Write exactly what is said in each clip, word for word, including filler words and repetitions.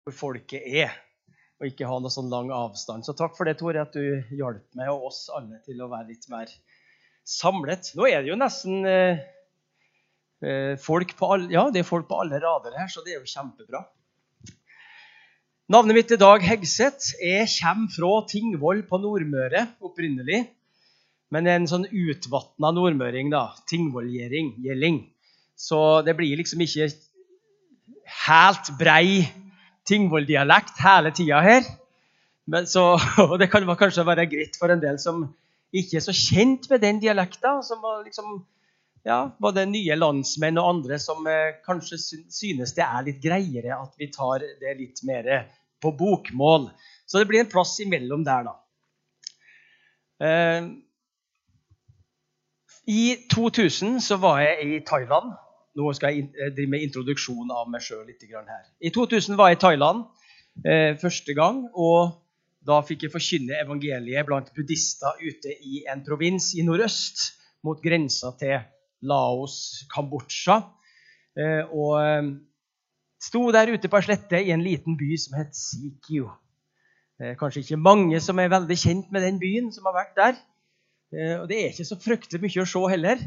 hvor folket er, og ikke ha noe sånn lang avstand. Så takk for det, Tore, at du hjalp meg og oss alle til å være litt mer samlet. Nå er det jo nesten eh, folk på alle, ja, det er folk på alle rader her, så det er jo kjempebra. Navnet mitt er Dag Hegseth. Jeg kommer fra Tingvoll på Nordmøre opprinnelig, men en sånn utvattnet nordmøring da, Tingvoll-gjelling. Så det blir liksom ikke helt brei Tingvoll-dialekt hele tiden her. Men så, og det kan kanskje være greit for en del som ikke er så kjent med den dialekten, som liksom, ja, både nye landsmenn og andre som eh, kanskje synes det er litt greiere at vi tar det litt mer på bokmål. Så det blir en plass imellom der da. Eh, I to tusen så var jeg i Thailand. Nå skal jeg drive med introduksjon av meg selv litt grann her. I to tusen var jeg i Thailand eh, første gang, og da fikk jeg forkynne evangeliet blant buddhister ute i en provins i nordøst, mot grensa til Laos, Kambodsja. Eh, og eh, sto der ute på slette i en liten by som het Sikyo. Eh, kanskje ikke mange som er veldig kjent med den byen som har vært der. Eh, og det er ikke så fryktelig mye å se heller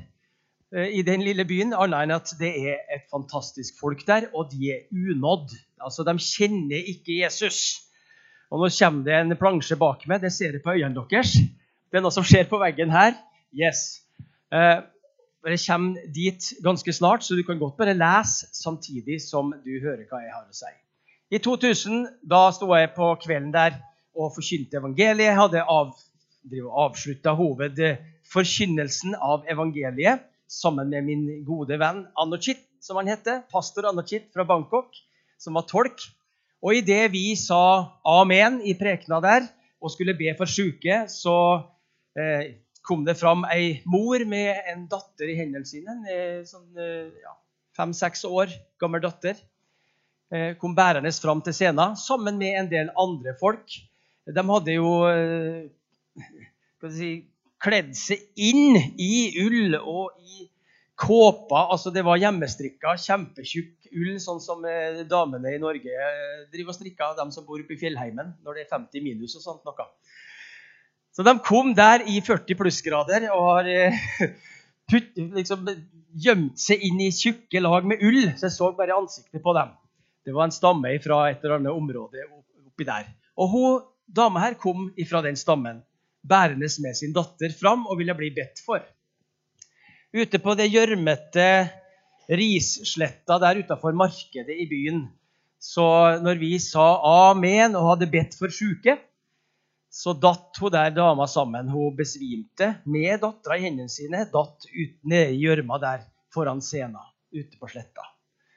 i den lille byen, annet enn at det er et fantastisk folk der, og de er unådd. Altså, de kjenner ikke Jesus. Og nå kommer det en plansje bak meg, det ser jeg på øynene deres. Det er noe som skjer på veggen her. Yes. Eh, jeg kommer dit ganske snart, så du kan godt bare lese samtidig som du hører hva jeg har å si. I to tusen, da stod jeg på kvelden der og forkynte evangeliet. Jeg hadde av, avsluttet hovedforkynnelsen av evangeliet, sammen med min gode venn Anochit, som han heter, pastor Anochit fra Bangkok, som var tolk. Og i det vi sa amen i prekena der, og skulle be for syke, så eh, kom det fram en mor med en datter i hendene sine, en sånn eh, ja, fem-seks år gammel datter, eh, kom bærende fram til scenen, sammen med en del andre folk. De hadde jo eh, hva skal jeg si, kledd seg inn i ull og i kåpa, altså det var hjemmestrikka, kjempetjukk ull, sånn som eh, damene i Norge eh, driver og strikker, de som bor oppe i fjellheimen, når det er femti minus og sånt noe. Så de kom der i førti plussgrader og har eh, putt, liksom, gjemt seg inn i tjukke lag med ull, så jeg så bare ansiktet på dem. Det var en stamme fra et eller annet område oppi der. Og hun, dame her, kom ifra den stammen, bærende med sin datter fram og ville bli bedt for. Ute på det gjørmete rissletta der utenfor markedet i byen, så når vi sa amen og hadde bedt for syke, så datt hun der dama sammen. Hun besvimte med dattera i hendene sine, datt ut ned i gjørma der foran scenen, ute på sletta.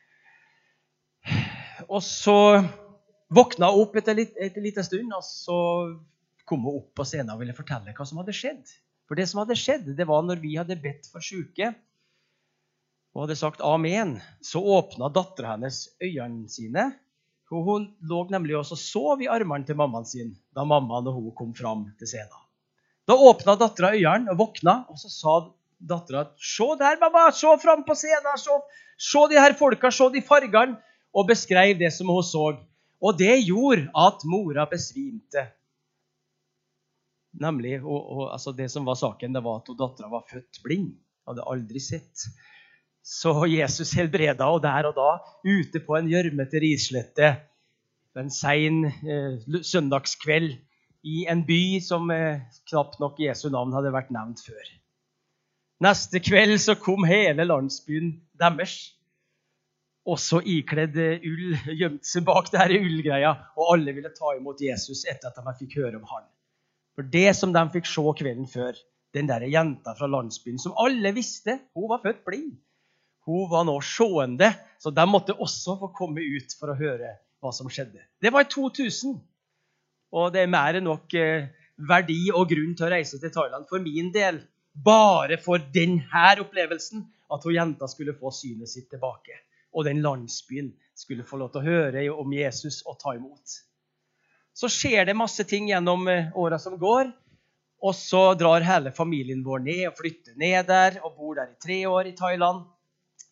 Og så våkna hun opp etter litt, etter litt stund, og så kom hun opp på scenen og ville fortelle hva som hadde skjedd. For det som hadde skjedd, det var når vi hadde bedt for syke, og hadde sagt amen, så åpnet datteren hennes øynene sine, og hun lå nemlig også og sov i armene til mammaen sin, da mammaen og hun kom fram til scenen. Da åpnet datteren øynene og våkna, og så sa datteren, se der mamma, se fram på scenen, se, se de her folka, se de fargene, og beskrev det som hun så. Og det gjorde at mora besvimte. Nemlig, og, og, altså det som var saken, det var at datteren var født blind, hadde aldri sett. Så Jesus helbredet, og der og da, ute på en gjørmete risslette, en sen eh, søndagskveld, i en by som eh, knapt nok Jesu navn hadde vært nevnt før. Neste kveld så kom hele landsbyen deres, også ikledd ull, gjemt seg bak der i ullgreia, og alle ville ta imot Jesus etter at de fikk høre om han. For det som de fikk se kvelden før, den der jenta fra landsbyen, som alle visste, hun var født blind. Hun var nå seende, så de måtte også få komme ut for å høre hva som skjedde. Det var i to tusen, og det er mer enn nok eh, verdi og grunn til å reise til Thailand for min del, bare for denne opplevelsen, at hun jenta skulle få synet sitt tilbake, og den landsbyen skulle få lov til å høre om Jesus og ta imot. Så skjer det masse ting gjennom årene som går, og så drar hele familien vår ned og flytter ned der, og bor der i tre år i Thailand.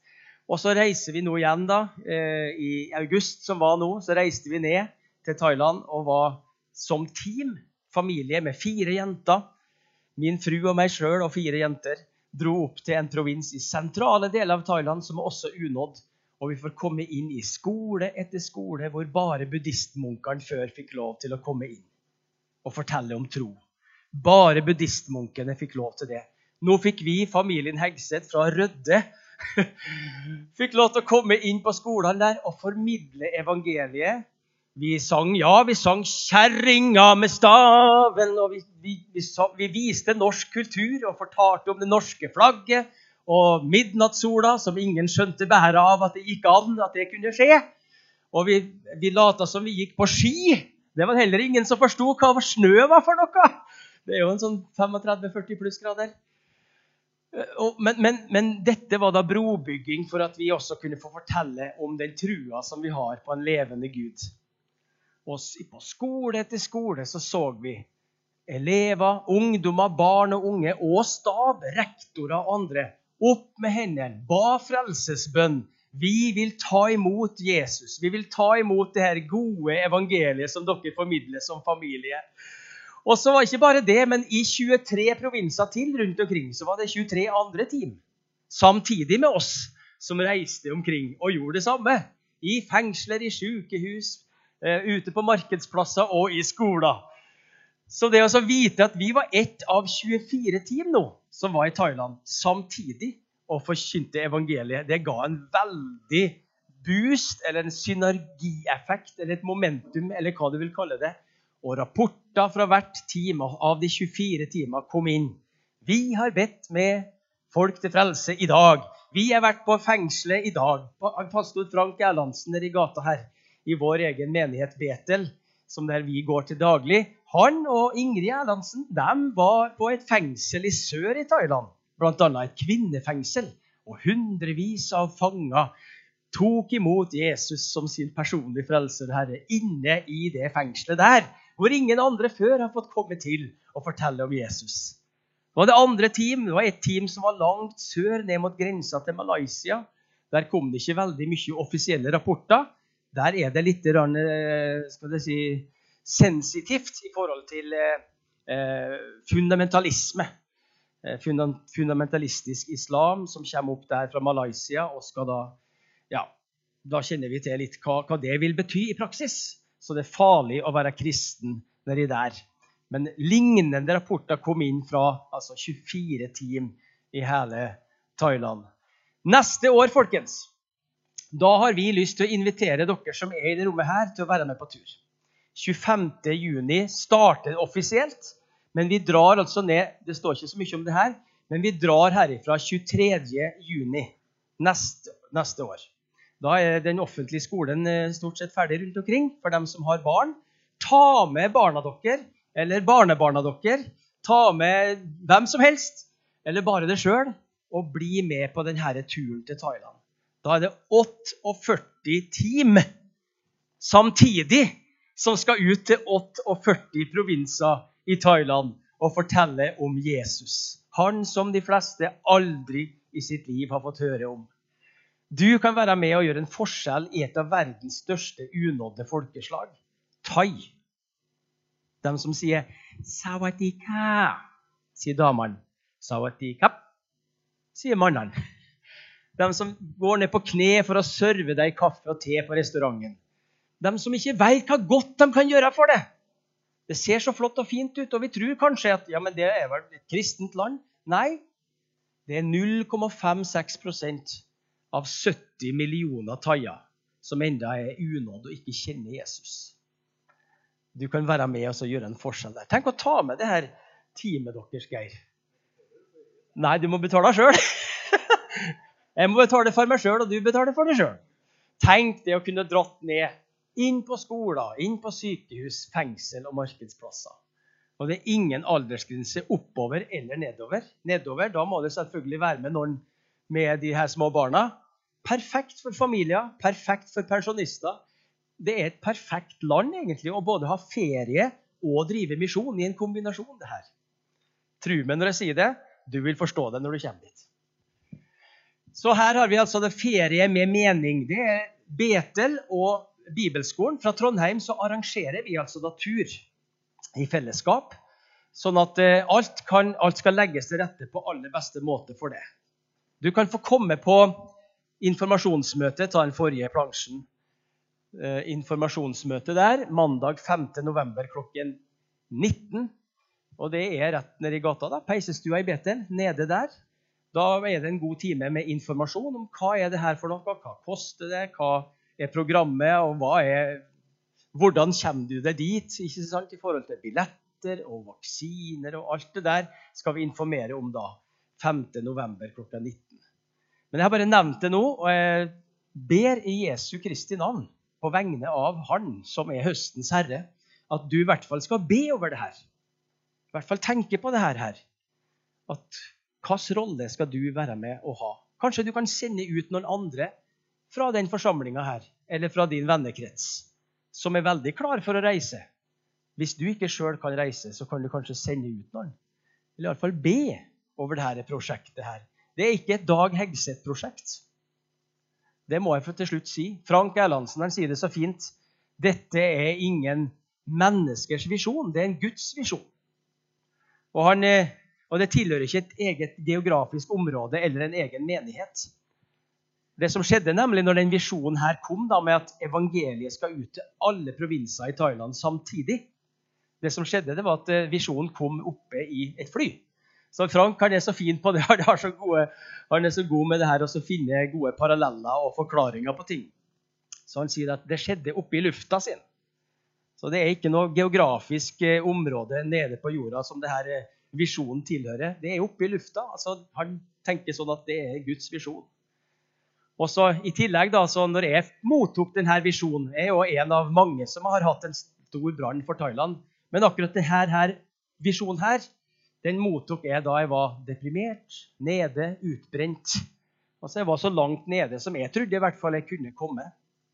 Og så reiser vi nå igjen da, eh, i august som var nå, så reiste vi ned til Thailand og var som team, familie med fire jenter. Min fru og meg selv og fire jenter dro opp til en provins i sentrale deler av Thailand som er også unådd. Og vi får komme inn i skole etter skole hvor bare buddhistmunkene før fikk lov til å komme inn og fortelle om tro. Bare buddhistmunkene fikk lov til det. Nå fikk vi, familien Hegseth fra Rødde, fikk lov til å komme inn på skolen der og formidle evangeliet. Vi sang, ja, vi sang kjerringa med staven, og vi, vi, vi, vi viste norsk kultur og fortalte om det norske flagget, og midnattssola, som ingen skjønte bære av at det gikk an, at det kunne skje. Og vi, vi lata som vi gikk på ski. Det var heller ingen som forstod hva snø var for noe. Det er jo en sånn tretifem til førti pluss grader. Og, men, men, men dette var da brobygging for at vi også kunne få fortelle om den trua som vi har på en levende Gud. Og på skole etter skole så så vi elever, ungdommer, barn og unge og stab, rektorer og andre opp med hendene, ba frelsesbønn. Vi vil ta imot Jesus. Vi vil ta imot det her gode evangeliet som dere formidler som familie. Og så var ikke bare det, men i tjuetre provinser til rundt omkring, så var det tjuetre andre team, samtidig med oss, som reiste omkring og gjorde det samme. I fengsler, i sykehus, ute på markedsplasser og i skoler. Så det å vite at vi var ett av tjuefire team nå, som var i Thailand, samtidig og forkynte evangeliet, det ga en veldig boost, eller en synergieffekt, eller et momentum, eller hva du vil kalle det. Og rapporter fra hvert team av de tjuefire teamene kom inn. Vi har bedt med folk til frelse i dag. Vi har vært på fengselet i dag. Pastor Frank Erlandsen er i gata her, i vår egen menighet Betel, som der vi går til daglig. Han og Ingrid Erlandsen, de var på et fengsel i sør i Thailand, blant annet et kvinnefengsel, og hundrevis av fanger tok imot Jesus som sin personlige frelser Herre inne i det fengselet der, hvor ingen andre før har fått komme til å fortelle om Jesus. Det var det andre team, det var et team som var langt sør, ned mot grensa til Malaysia. Der kom det ikke veldig mye offisielle rapporter. Der er det litt skal jeg si, sensitivt i forhold til eh, fundamentalisme. Eh, funda- fundamentalistisk islam som kommer opp der fra Malaysia, og skal da, ja, da kjenner vi til litt hva, hva det vil bety i praksis. Så det er farlig å være kristen nedi der. Men lignende rapporter kom inn fra altså tjuefire team i hele Thailand. Neste år, folkens, da har vi lyst til å invitere dere som er i det rommet her til å være med på tur. tjuefemte juni starter offisielt, men vi drar altså ned, det står ikke så mye om det her, men vi drar herifra tjuetredje juni neste, neste år. Da er den offentlige skolen stort sett ferdig rundt omkring for dem som har barn. Ta med barna dere, eller barnebarna dere, ta med hvem som helst, eller bare det selv, og bli med på denne turen til Thailand. Da er det førtiåtte team samtidig som skal ut til førtiåtte provinser i Thailand og fortelle om Jesus. Han som de fleste aldri i sitt liv har fått høre om. Du kan være med og gjøre en forskjell i et av verdens største unådde folkeslag. Thai. De som sier Sawadika, sier damene. Sawadikap, sier mannene. De som går ned på kne for å serve deg kaffe og te på restauranten. De som ikke vet hva godt de kan gjøre for det. Det ser så flott og fint ut, og vi tror kanskje at ja, men det er vel et kristent land. Nei, det er null komma femtiseks prosent av sytti millioner thaier som enda er unådd og ikke kjenner Jesus. Du kan være med oss og gjøre en forskjell der. Tenk å ta med det her teamet deres, Geir. Nei, du må betale selv. Jeg må betale for meg selv, og du betaler for deg selv. Tenk det å kunne dratt ned inn på skoler, inn på sykehus, fengsel og markedsplasser. Og det er ingen aldersgrense oppover eller nedover. Nedover, da må det selvfølgelig være med noen med de her små barna. Perfekt for familier, perfekt for pensjonister. Det er et perfekt land egentlig, å både ha ferie og drive misjon i en kombinasjon det her. Tro meg når jeg sier det, du vil forstå det når du kommer dit. Så her har vi altså det ferie med mening. Det er Betel og Bibelskolen. Fra Trondheim så arrangerer vi altså da tur i fellesskap, sånn at alt, kan, alt skal legges til rette på aller beste måte for det. Du kan få komme på informasjonsmøte, ta den forrige plansjen. Eh, informasjonsmøte der, mandag femte november klokken nitten. Og det er rett nede i gata da, peisestua i Betel, nede der. Da er det en god time med informasjon om hva er det her for noe, hva koster det, hva er programmet, og hva er, hvordan kommer du deg dit, ikke sant, i forhold til billetter og vaksiner og alt det der skal vi informere om da, femte november klokka nitten. Men jeg har bare nevnt det nå, og jeg ber i Jesu Kristi navn på vegne av Han som er høstens herre, at du i hvert fall skal be over det her. I hvert fall tenke på det her her. At hvilken rolle skal du være med å ha? Kanskje du kan sende ut noen andre fra den forsamlingen her, eller fra din vennekrets, som er veldig klar for å reise. Hvis du ikke selv kan reise, så kan du kanskje sende ut noen. Eller i hvert fall be over dette prosjektet her. Det er ikke et Dag Hegseth-prosjekt. Det må jeg for til slutt si. Frank Erlandsen, han sier det så fint. Dette er ingen menneskers visjon, det er en Guds visjon. Og, han, og det tilhører ikke et eget geografisk område eller en egen menighet. Det som skjedde nemlig når den visjonen her kom da, med at evangeliet skal ut til alle provinser i Thailand samtidig. Det som skjedde det var at visjonen kom oppe i et fly. Så Frank han er så fin på det, han er så, gode, han er så god med det her å finne gode paralleller og forklaringer på ting. Så han sier at det skjedde oppe i lufta sin. Så det er ikke noe geografisk område nede på jorda som det her visjonen tilhører. Det er oppe i lufta. Altså, han tenker sånn at det er Guds visjon. Og så i tillegg da, så når jeg mottok denne visjonen, jeg er jo en av mange som har hatt en stor brann for Thailand, men akkurat denne her, visjonen her, den mottok jeg da jeg var deprimert, nede, utbrent. Altså jeg var så langt nede som jeg trodde i hvert fall jeg kunne komme.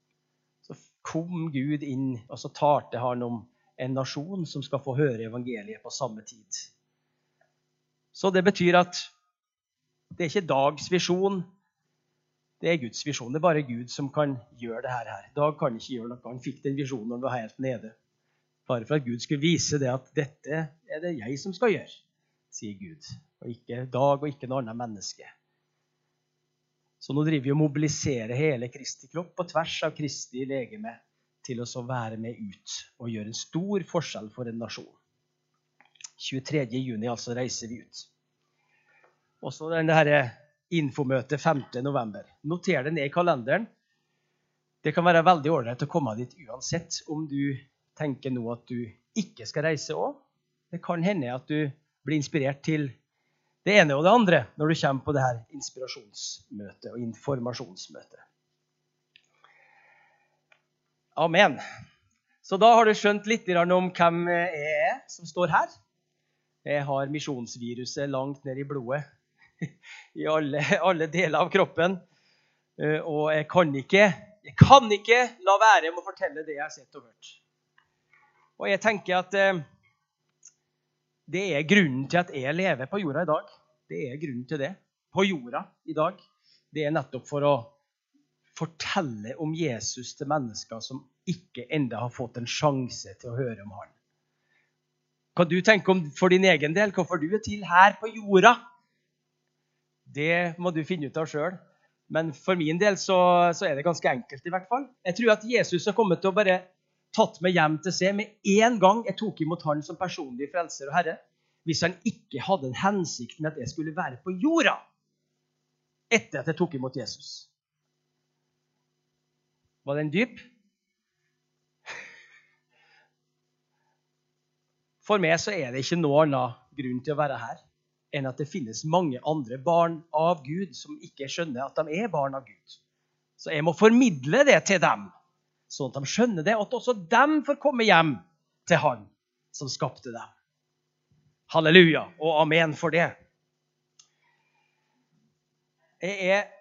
Så kom Gud inn, og så talte han om en nasjon som skal få høre evangeliet på samme tid. Så det betyr at det er ikke Dags visjon, det er Guds visjon. Det er bare Gud som kan gjøre det her. Dag kan ikke gjøre noe. Han fikk den visjonen når han var helt nede. Bare for at Gud skulle vise det at dette er det jeg som skal gjøre, sier Gud. Og ikke Dag og ikke noe annet menneske. Så nå driver vi og mobiliserer hele Kristi kropp på tvers av Kristi legeme til å være med ut og gjøre en stor forskjell for en nasjon. tjuetredje juni altså reiser vi ut. Og så denne her infomøte femte november. Noter det ned i kalenderen. Det kan være veldig ordentlig å komme dit uansett om du tenker nå at du ikke skal reise også. Det kan hende at du blir inspirert til det ene og det andre når du kommer på det her inspirasjonsmøtet og informasjonsmøtet. Amen. Så da har du skjønt litt om hvem jeg er som står her. Jeg har misjonsviruset langt ned i blodet. I alle, alle deler av kroppen. Og jeg kan ikke, jeg kan ikke la være med å fortelle det jeg har sett og hørt. Og jeg tenker at det er grunnen til at jeg lever på jorda i dag. Det er grunnen til det. På jorda i dag. Det er nettopp for å fortelle om Jesus til mennesker som ikke enda har fått en sjanse til å høre om han. Hva du tenker om for din egen del, hvorfor du er til her på jorda, det må du finne ut av selv. Men for min del så, så er det ganske enkelt i hvert fall. Jeg tror at Jesus har kommet til å bare tatt meg hjem til seg med en gang jeg tok imot han som personlig frelser og herre, hvis han ikke hadde en hensikt med at jeg skulle være på jorda etter at jeg tok imot Jesus. Var den dyp? For meg så er det ikke noe annen grunn til å være her enn at det finnes mange andre barn av Gud som ikke skjønner at de er barn av Gud. Så jeg må formidle det til dem, sånn at de skjønner det, og at også dem får komme hjem til han som skapte dem. Halleluja, og amen for det. Jeg er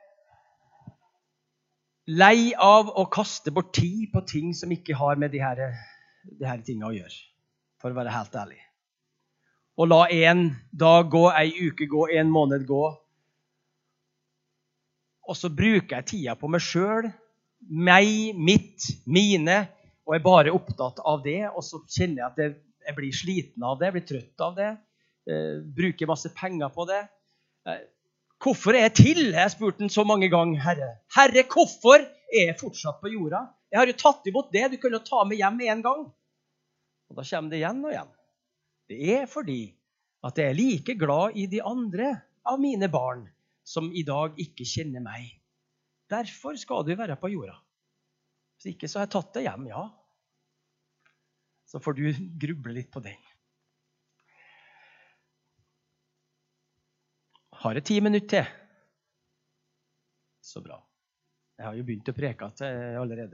lei av å kaste bort tid på ting som ikke har med de her, de her tingene å gjøre, for å være helt ærlig. Og la en dag gå, en uke gå, en måned gå. og så bruker jeg tida på meg selv, meg, mitt, mine, og er bare opptatt av det, og så kjenner jeg at jeg, jeg blir sliten av det, jeg blir trøtt av det, eh, bruker masse penger på det. Eh, hvorfor er jeg til? Jeg har spurt den så mange ganger, Herre. Herre, hvorfor er jeg fortsatt på jorda? Jeg har jo tatt imot det, du kunne jo ta meg hjem en gang. Og da kommer det igjen og igjen. Det er fordi at jeg er like glad i de andre av mine barn som i dag ikke kjenner meg. Derfor skal du være på jorda. Hvis ikke så har jeg tatt deg hjem, ja. Så får du gruble litt på den. Har jeg ti minutter til? Så bra. Jeg har jo begynt å preke til allerede.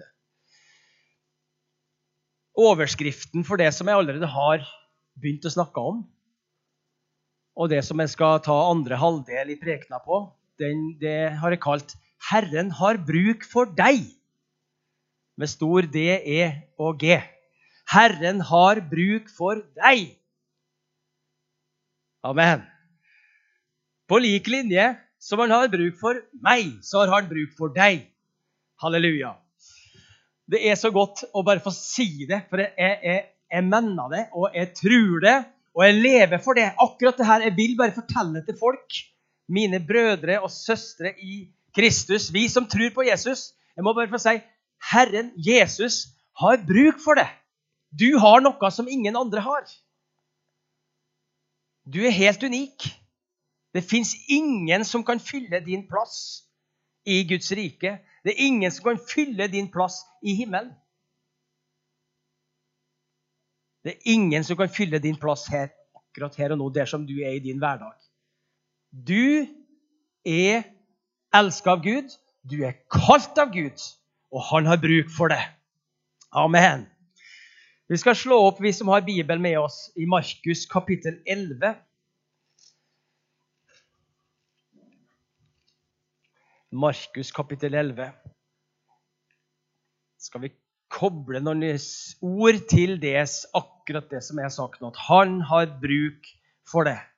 Overskriften for det som jeg allerede har begynt å snakke om, og det som jeg skal ta andre halvdel i prekena på, den, det har jeg kalt Herren har bruk for deg, med stor D, E og G. Herren har bruk for deg. Amen. På lik linje som han har bruk for meg, så har han bruk for deg. Halleluja. Det er så godt å bare få si det, for jeg, jeg, jeg mener det, og jeg tror det, og jeg lever for det. Akkurat det her, jeg vil bare fortelle til folk, mine brødre og søstre i Kristus, vi som tror på Jesus. Jeg må bare få si, Herren Jesus har bruk for det. Du har noe som ingen andre har. Du er helt unik. Det finnes ingen som kan fylle din plass i Guds rike. Det er ingen som kan fylle din plass i himmelen. Det er ingen som kan fylle din plass her, akkurat her og nå, der som du er i din hverdag. Du er elsket av Gud, du er kalt av Gud, og han har bruk for det. Amen. Vi skal slå opp, vi som har Bibelen med oss, i Markus kapittel elleve. Markus kapittel elleve. Skal vi koble noen ord til det, akkurat det som jeg har sagt nå, at han har bruk for det.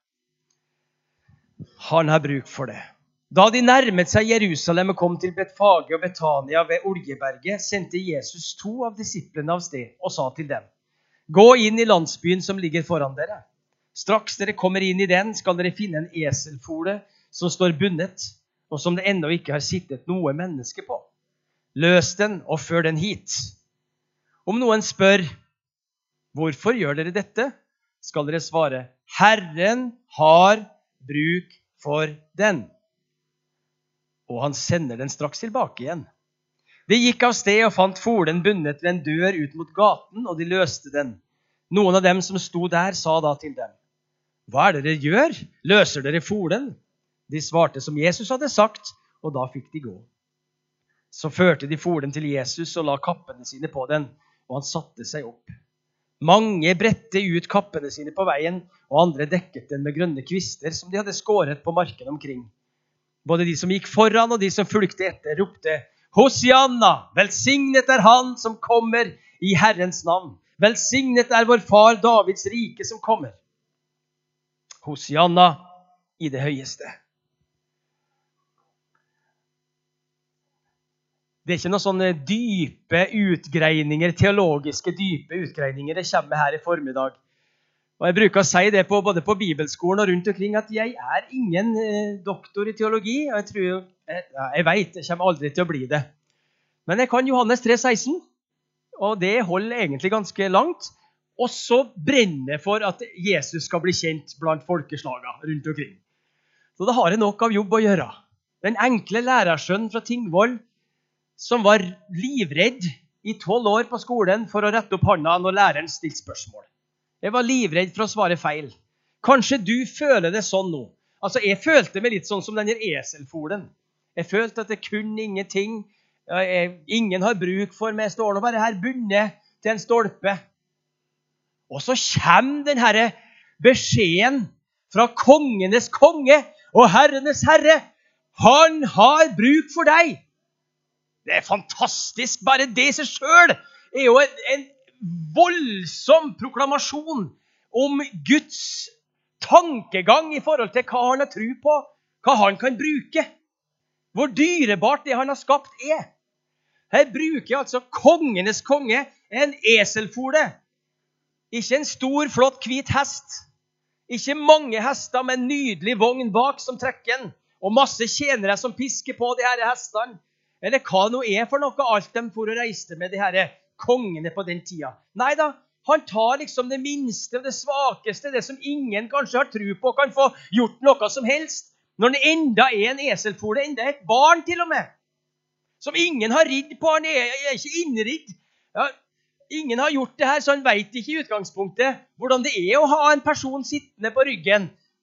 Han har bruk for det. Da de nærmet seg Jerusalem og kom til Betfage og Betania ved Oljeberget, sendte Jesus to av disiplene av sted og sa til dem: Gå inn i landsbyen som ligger foran dere. Straks dere kommer inn i den, skal dere finne en eselfole som står bundet, og som det ennå ikke har sittet noe menneske på. Løs den og før den hit. Om noen spør, hvorfor gjør dere dette? Skal dere svare, Herren har bruk for den. Og han sender den straks tilbake igjen. De gikk av sted og fant folen bundet ved en dør ut mot gaten, og de løste den. Noen av dem som sto der sa da til dem: Hva er det dere gjør? Løser dere folen? De svarte som Jesus hadde sagt, og da fikk de gå. Så førte de folen til Jesus og la kappene sine på den, og han satte seg opp. Mange bredte ut kappene sine på veien, og andre dekket den med grønne kvister som de hadde skåret på marken omkring. Både de som gikk foran og de som fulgte etter, ropte: Hosianna, velsignet er han som kommer i Herrens navn. Velsignet er vår far Davids rike som kommer. Hosianna i det høyeste. Det er ikke noen sånne dype utgreininger, teologiske dype utgreininger det kommer her i formiddag. Og jeg bruker å si det på, både på bibelskolen og rundt omkring, at jeg er ingen eh, doktor i teologi, og jeg tror, jeg, jeg vet, jeg kommer aldri til å bli det. Men jeg kan Johannes tre seksten, og det holder egentlig ganske langt, og så brenner for at Jesus skal bli kjent blant folkeslagene rundt omkring. Så da har jeg nok av jobb å gjøre. Den enkle lærersønnen fra Tingvoll, som var livredd i tolv år på skolen for å rette opp hånda når læreren stilte spørsmål. Jeg var livredd for å svare feil. Kanskje du føler det sånn nå. Altså, jeg følte meg litt sånn som denne eselfolen. Jeg følte at det kunne ingenting. Jeg, ingen har bruk for meg. Jeg står nå bare her bundet til en stolpe. Og så kommer den her beskjeden fra kongenes konge og herrenes herre. Han har bruk for deg. Det er fantastisk. Bare det i seg selv er jo en, en voldsom proklamasjon om Guds tankegang i forhold til hva han har tro på, hva han kan bruke. Hvor dyrebart det han har skapt er. Her bruker altså kongenes konge en eselfole. Ikke en stor, flott, hvit hest. Ikke mange hester med en nydelig vogn bak som trekker den. Og masse tjenere som pisker på de her hestene. Eller hva nå er for noe alt de for å reiste med de her kongene på den tida. Nei da, han tar liksom det minste og det svakeste, det som ingen kanskje har tro på, kan få gjort noe som helst. Når den enda er en eselfole, enda et barn til og med. Som ingen har ridd på, han er, er ikke innridd. Ja, ingen har gjort det her, så han vet ikke i utgangspunktet hvordan det er å ha en person sittende på ryggen.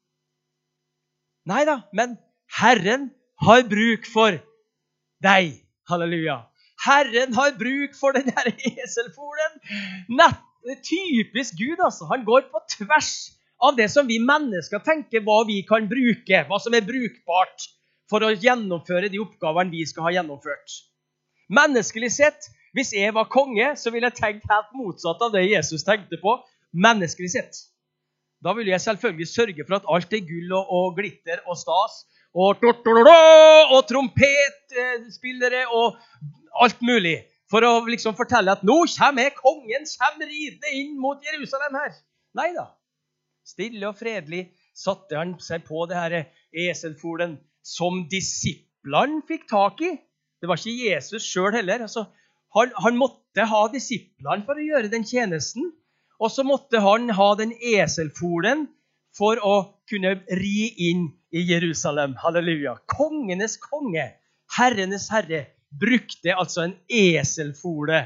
Nei da, men Herren har bruk for deg. Halleluja. Herren har bruk for den der eselfolen. Nett, typisk Gud, altså. Han går på tvers av det som vi mennesker tenker hva vi kan bruke, hva som er brukbart for å gjennomføre de oppgavene vi skal ha gjennomført. Menneskelig sett, hvis jeg var konge, så ville jeg tenkt helt motsatt av det Jesus tenkte på. Menneskelig sett. Da ville jeg selvfølgelig sørge for at alt er gull og, og glitter og stas, og, og trompetspillere og alt mulig, for å liksom fortelle at nå kommer kongen, kommer ridende inn mot Jerusalem her. Neida. Stille og fredelig satte han seg på det her eselfolen som disiplene fikk tak i. Det var ikke Jesus selv heller. Altså, han, han måtte ha disiplene for å gjøre den tjenesten, og så måtte han ha den eselfolen for å kunne ri inn i Jerusalem. Halleluja. Kongenes konge, herrenes herre, brukte altså en eselfole.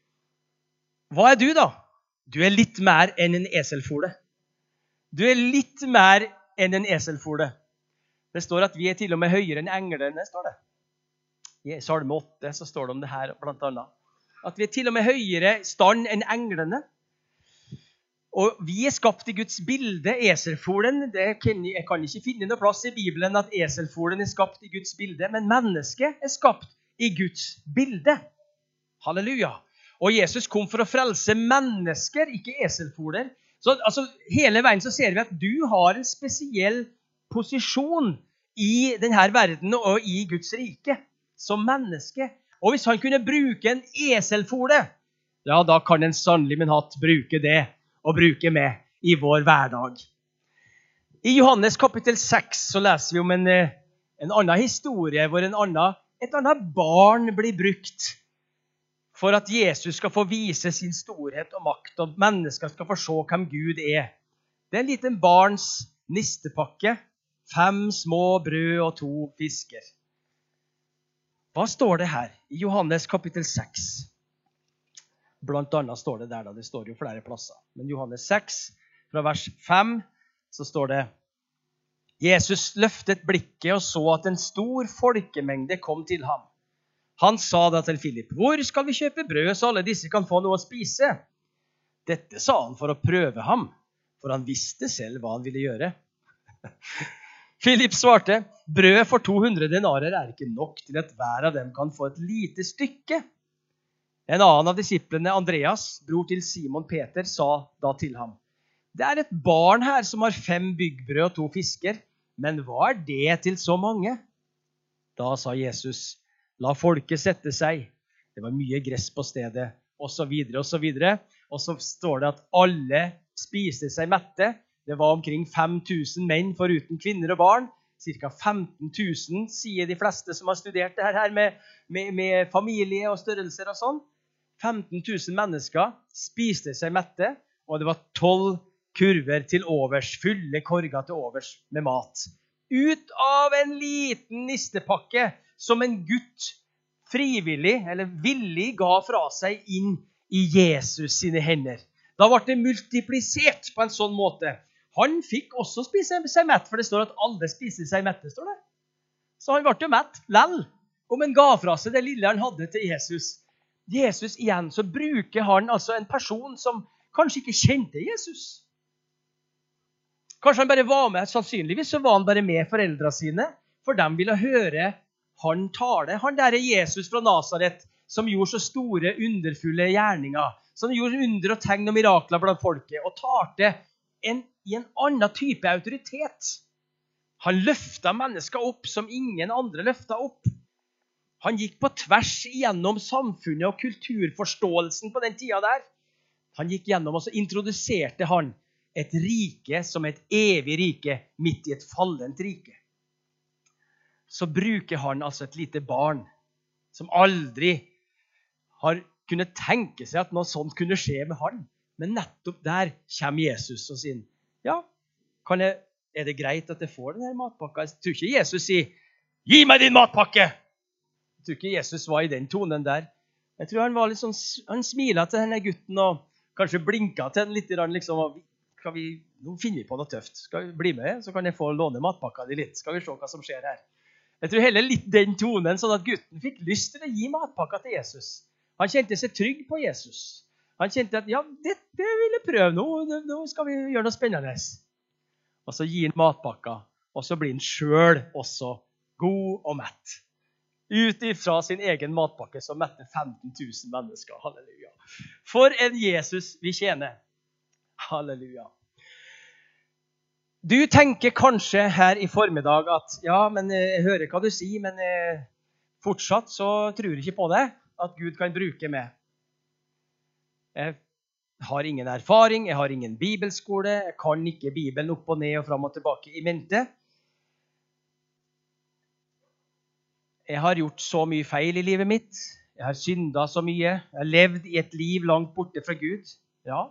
Hva er du da? Du er litt mer enn en eselfole. Du er litt mer enn en eselfole. Det står at vi er til og med høyere enn englene, står det. I Salme åtte så står det om det her, blant annet. At vi er til og med høyere stand enn englene. Og vi er skapt i Guds bilde. Eselfolen, det kan, jeg kan ikke finne noe plass i Bibelen at eselfolen er skapt i Guds bilde, men mennesket er skapt i Guds bilde. Halleluja. Og Jesus kom for å frelse mennesker, ikke eselfoler. Så altså, hele veien så ser vi at du har en spesiell posisjon i denne verden og i Guds rike som menneske. Og hvis han kunne bruke en eselfole, ja, da kan en sannelig min hatt bruke det og bruke med i vår hverdag. I Johannes kapittel seks så leser vi om en, en annen historie hvor en annen, et annet barn blir brukt for at Jesus skal få vise sin storhet og makt, og mennesker skal få se hvem Gud er. Det er en liten barns nistepakke, fem små brød og to fisker. Hva står det her i Johannes kapittel seks? Blant annet står det der, da. Det står jo flere plasser. Men Johannes seks, fra vers fem, så står det: Jesus løftet blikket og så at en stor folkemengde kom til ham. Han sa da til Philip: hvor skal vi kjøpe brød så alle disse kan få noe å spise? Dette sa han for å prøve ham, for han visste selv hva han ville gjøre. Philip svarte: brød for to hundre denarer er ikke nok til at hver av dem kan få et lite stykke. En annen av disiplene, Andreas, bror til Simon Peter, sa da til ham: det er et barn her som har fem byggbrød og to fisker, men hva er det til så mange? Da sa Jesus: la folket sette seg. Det var mye gress på stedet, og så videre, og så videre. Og så står det at alle spiste seg mette. Det var omkring fem tusen menn foruten kvinner og barn. Cirka femten tusen, sier de fleste som har studert det her med, med, med familie og størrelser og sånn. femten tusen mennesker spiste seg mette, og det var tolv kurver til overs, fulle korger til overs med mat. Ut av en liten nistepakke som en gutt frivillig, eller villig, ga fra seg inn i Jesus sine hender. Da ble det multiplisert på en sånn måte. Han fikk også spise seg mett, for det står at alle spiser seg mette, står det. Så han ble jo mett, lell, om han ga fra seg det lille han hadde til Jesus. Jesus igjen, så bruker han altså en person som kanskje ikke kjente Jesus. Kanskje han bare var med, sannsynligvis så var han bare med foreldrene sine, for de ville høre han tale. Han der er Jesus fra Nazaret, som gjorde så store, underfulle gjerninger, som gjorde under og tegn og mirakler blant folket, og talte en, i en annen type autoritet. Han løftet mennesker opp som ingen andre løftet opp. Han gikk på tvers gjennom samfunnet og kulturforståelsen på den tiden der. Han gikk gjennom og så introduserte han et rike som et evig rike midt i et fallent rike. Så bruker han altså et lite barn som aldri har kunnet tenke seg at noe sånt kunne skje med han. Men nettopp der kommer Jesus og sier, ja, kan jeg, er det greit at jeg får denne matpakka? Jeg tror ikke Jesus sier, gi meg din matpakke! Jeg tror ikke Jesus var i den tonen der. Jeg tror han var litt sånn, han smilet til denne gutten og kanskje blinket til den litt, liksom, skal vi, nå finner vi på noe tøft. Skal vi bli med, så kan jeg få låne matpakka di litt. Skal vi se hva som skjer her. Jeg tror heller litt den tonen, sånn at gutten fikk lyst til å gi matpakka til Jesus. Han kjente seg trygg på Jesus. Han kjente at, ja, dette vil jeg prøve nå. Nå skal vi gjøre noe spennende. Og så gir han matpakka, og så blir han selv også god og mett. Ut ifra sin egen matpakke som mette femten tusen mennesker. Halleluja. For en Jesus vi tjener. Halleluja. Du tenker kanskje her i formiddag at, ja, men jeg hører hva du sier, men eh, fortsatt så tror jeg ikke på det, at Gud kan bruke meg. Jeg har ingen erfaring, jeg har ingen bibelskole, jeg kan ikke Bibelen opp og ned og fram og tilbake i mente. Jeg har gjort så mye feil i livet mitt, jeg har syndet så mye, jeg har levd i et liv langt borte fra Gud. Ja,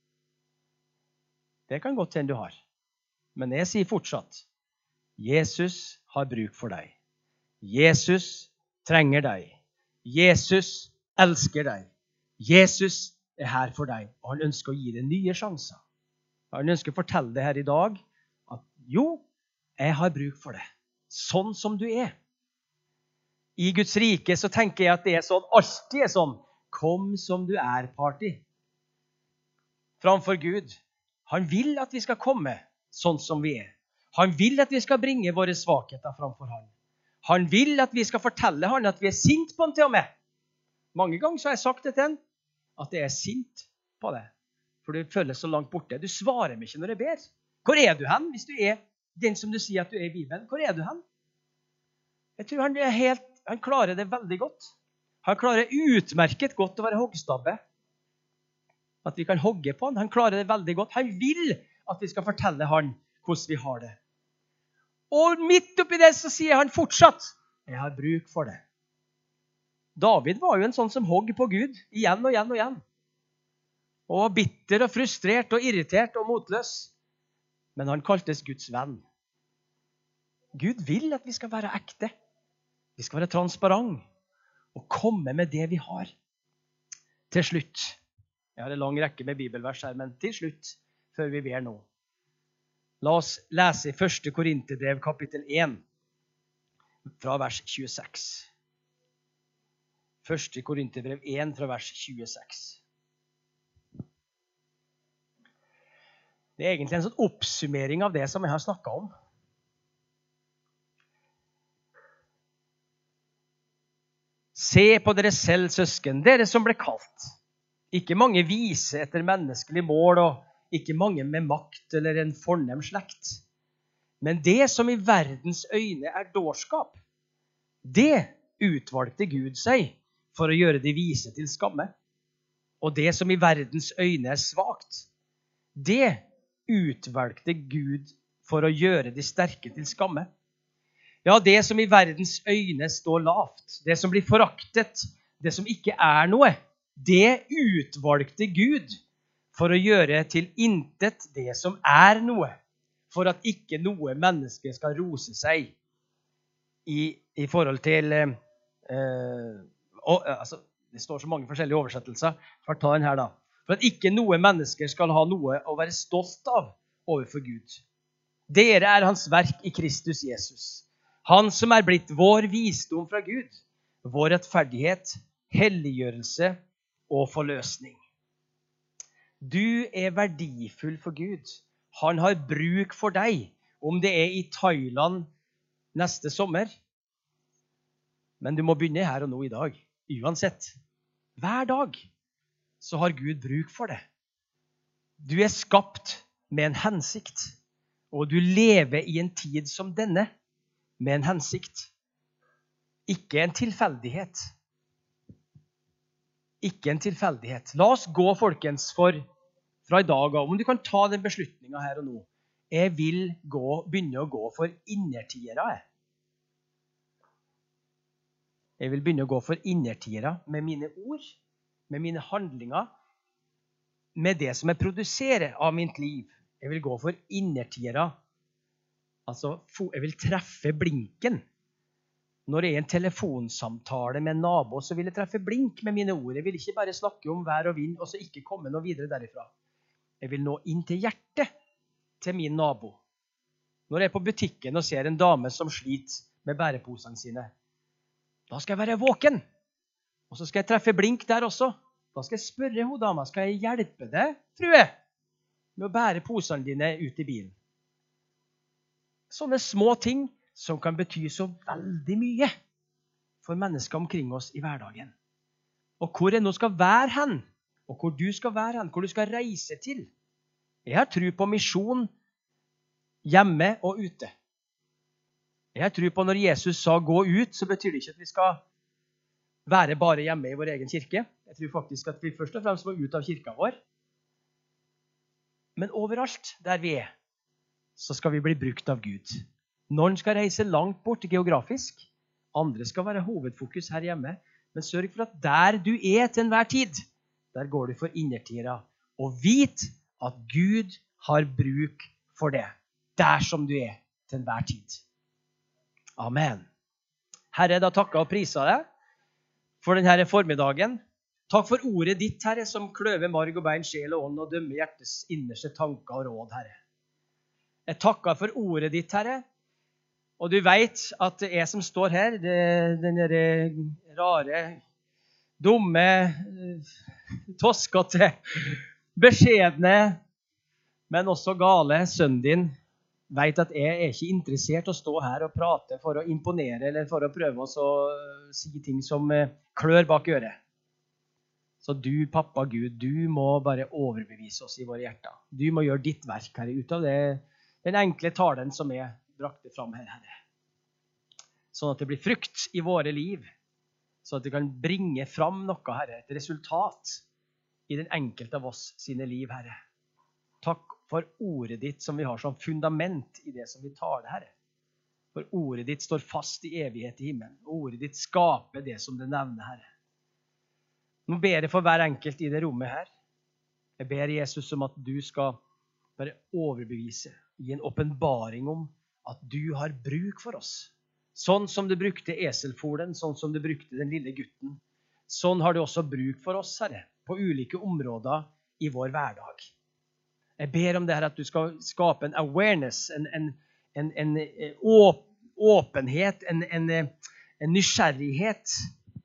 det kan godt hende du har. Men jeg sier fortsatt, Jesus har bruk for deg. Jesus trenger deg. Jesus elsker deg. Jesus er her for deg, og han ønsker å gi deg nye sjanser. Han ønsker å fortelle deg her i dag at jo, jeg har bruk for det. Sånn som du er. I Guds rike så tenker jeg at det er sånn, alltid er sånn, kom som du er party. Framfor Gud. Han vil at vi skal komme sånn som vi er. Han vil at vi skal bringe våre svakheter framfor han. Han vil at vi skal fortelle han at vi er sint på han til og med. Mange ganger så har jeg sagt det til han, at jeg er sint på det. For du føles så langt borte. Du svarer meg ikke når jeg ber. Hvor er du hen, hvis du er den som du sier at du er i Bibelen? Hvor er du hen? Jeg tror han, er helt, han klarer det veldig godt. Han klarer utmerket godt å være hoggstabbe. At vi kan hogge på han. Han klarer det veldig godt. Han vil at vi skal fortelle han hvordan vi har det. Og midt oppi det så sier han fortsatt, jeg har bruk for det. David var jo en sånn som hogg på Gud, igjen og igjen og igjen. Og var bitter og frustrert og irritert og motløs. Men han kaltes Guds venn. Gud vil at vi skal være ekte. Vi skal være transparent og komme med det vi har. Til slutt. Jeg har en lang rekke med bibelvers her, men til slutt, før vi ber nå. La oss lese i første Korinterbrev kapittel én, fra vers tjueseks. første Korinterbrev én, fra vers tjueseks. Det er egentlig en sånn oppsummering av det som jeg har snakket om. Se på dere selv, søsken, dere som ble kalt. Ikke mange vise etter menneskelig mål, og ikke mange med makt eller en fornem slekt. Men det som i verdens øyne er dårskap, det utvalgte Gud seg for å gjøre de vise til skamme. Og det som i verdens øyne er svagt, det utvalgte Gud for å gjøre de sterke til skamme. Ja, det som i verdens øyne står lavt, det som blir foraktet, det som ikke er noe, det utvalgte Gud for å gjøre til intet det som er noe, for at ikke noe menneske skal rose seg i, i forhold til eh, og, altså, det står så mange forskjellige oversettelser. For ta den her da. For at ikke noe menneske skal ha noe å være stolt av overfor Gud. Dere er hans verk i Kristus Jesus. Han som er blitt vår visdom fra Gud, vår rettferdighet, helliggjørelse og forløsning. Du er verdifull for Gud. Han har bruk for deg, om det er i Thailand neste sommer. Men du må begynne her og nå i dag. Uansett. Hver dag så har Gud bruk for det. Du er skapt med en hensikt. Og du lever i en tid som denne, med en hensikt. Ikke en tilfeldighet. Ikke en tilfeldighet. La oss gå, folkens, for fra i dag av, om du kan ta den beslutningen her og nå. Jeg vil gå, begynne å gå for innertiere. Jeg. jeg vil begynne å gå for innertiere med mine ord, med mine handlinger, med det som jeg produserer av mitt liv. Jeg vil gå for innertiere. Altså, jeg vil treffe blinken. Når jeg er i en telefonsamtale med en nabo, så vil jeg treffe blink med mine ord. Jeg vil ikke bare snakke om vær og vind, og så ikke komme noe videre derifra. Jeg vil nå inn til hjertet til min nabo. Når jeg er på butikken og ser en dame som sliter med bæreposene sine, da skal jeg være våken. Og så skal jeg treffe blink der også. Da skal jeg spørre henne, dama, skal jeg hjelpe deg, frue, med å bære posene dine ut i bilen? Sånne små ting som kan bety så veldig mye for mennesker omkring oss i hverdagen. Og hvor jeg nå skal være hen, og hvor du skal være hen, hvor du skal reise til. Jeg har tro på misjon hjemme og ute. Jeg har tro på når Jesus sa gå ut, så betyr det ikke at vi skal være bare hjemme i vår egen kirke. Jeg tror faktisk at vi først og fremst må ut av kirka vår. Men overalt der vi er, så skal vi bli brukt av Gud. Noen skal reise langt bort geografisk. Andre skal være hovedfokus her hjemme. Men sørg for at der du er til enhver tid, der går du for innertida. Og vit at Gud har bruk for det, der som du er til enhver tid. Amen. Herre, da takker og priser deg for denne formiddagen. Takk for ordet ditt, Herre, som kløver marg og bein, sjel og ånd og dømmer hjertets innerste tanker og råd, Herre. Jeg takker for ordet ditt, Herre. Og du vet at det er som står her, det, den der rare, dumme, toskete, beskjedne, men også gale sønnen din, vet at jeg er ikke interessert i å stå her og prate for å imponere, eller for å prøve oss å si ting som klør bak øret. Så du, pappa Gud, du må bare overbevise oss i våre hjerter. Du må gjøre ditt verk, Herre, ut av det, den enkle talen som er brakte fram her, Herre. Sånn at det blir frukt i våre liv. Sånn at det kan bringe fram noe, Herre, et resultat i den enkelte av oss sine liv, Herre. Takk for ordet ditt som vi har som fundament i det som vi taler, Herre. For ordet ditt står fast i evighet i himmelen. Ordet ditt skaper det som det nevner, Herre. Nå ber jeg for hver enkelt i det rommet her. Jeg ber Jesus om at du skal bare overbevise, gi en åpenbaring om at du har bruk for oss. Sånn som du brukte eselfolen, sånn som du brukte den lille gutten. Sånn har du også bruk for oss, Herre, på ulike områder i vår hverdag. Jeg ber om det her at du skal skape en awareness, en, en, en, en åp, åpenhet, en, en, en nysgjerrighet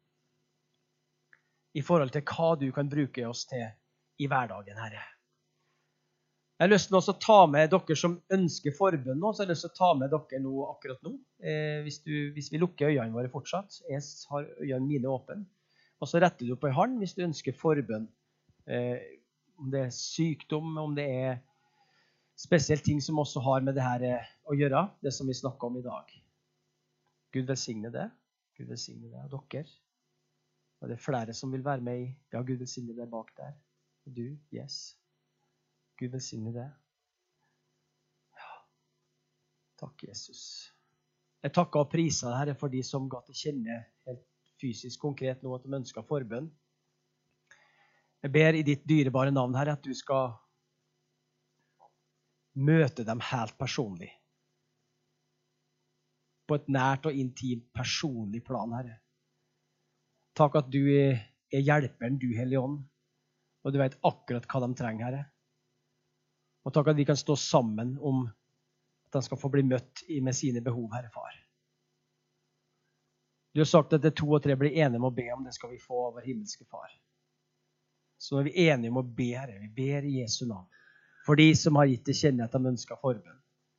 i forhold til hva du kan bruke oss til i hverdagen, Herre. Jeg har lyst til å ta med dere som ønsker forbønn nå, så jeg har lyst til å ta med dere nå akkurat nå. Eh, hvis, du, hvis vi lukker øynene våre fortsatt, jeg har øynene mine åpne. Og så retter du opp en hånd hvis du ønsker forbønn. Eh, om det er sykdom, om det er spesielle ting som også har med det her å gjøre, det som vi snakker om i dag. Gud velsigne det. Gud velsigne det av dere. Og det er flere som vil være med i. Ja, Gud velsigne det bak der. Og du, yes. Gud velsigne det. Ja. Takk, Jesus. Jeg takker og priser deg, Herre, for de som ga til kjenne helt fysisk konkret nå at de ønsker forbønn. Jeg ber i ditt dyrebare navn, Herre, at du skal møte dem helt personlig. På et nært og intimt personlig plan, Herre. Takk at du er hjelperen, du, Hellige Ånd. Og du vet akkurat hva de trenger, Herre. Og takk at vi kan stå sammen om at de skal få bli møtt med sine behov, Herre Far. Du har sagt at det to og tre blir enige om å be om, det skal vi få av vår himmelske Far. Så er vi enige om å be, Herre. Vi ber i Jesu navn. For de som har gitt til kjenne at de ønsker forbønn.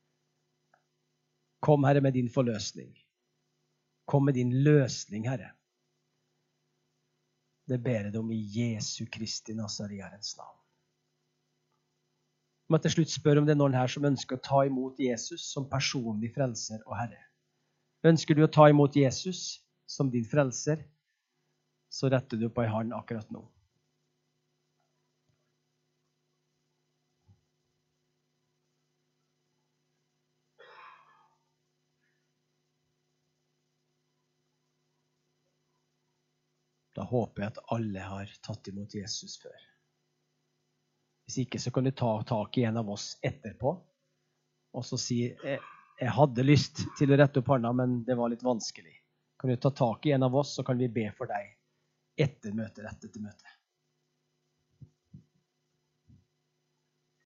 Kom, Herre, med din forløsning. Kom med din løsning, Herre. Det ber jeg om i Jesu Kristi Nazareens navn. må jeg til slutt spørre om det er noen her som ønsker å ta imot Jesus som personlig frelser og Herre. Ønsker du å ta imot Jesus som din frelser, så retter du på en hånd akkurat nå. Da håper jeg at alle har tatt imot Jesus før. Hvis ikke, så kan du ta tak i en av oss etterpå, og så si, jeg, jeg hadde lyst til å rette opp hånda, men det var litt vanskelig. Kan du ta tak i en av oss, så kan vi be for deg etter møtet, rett etter møtet.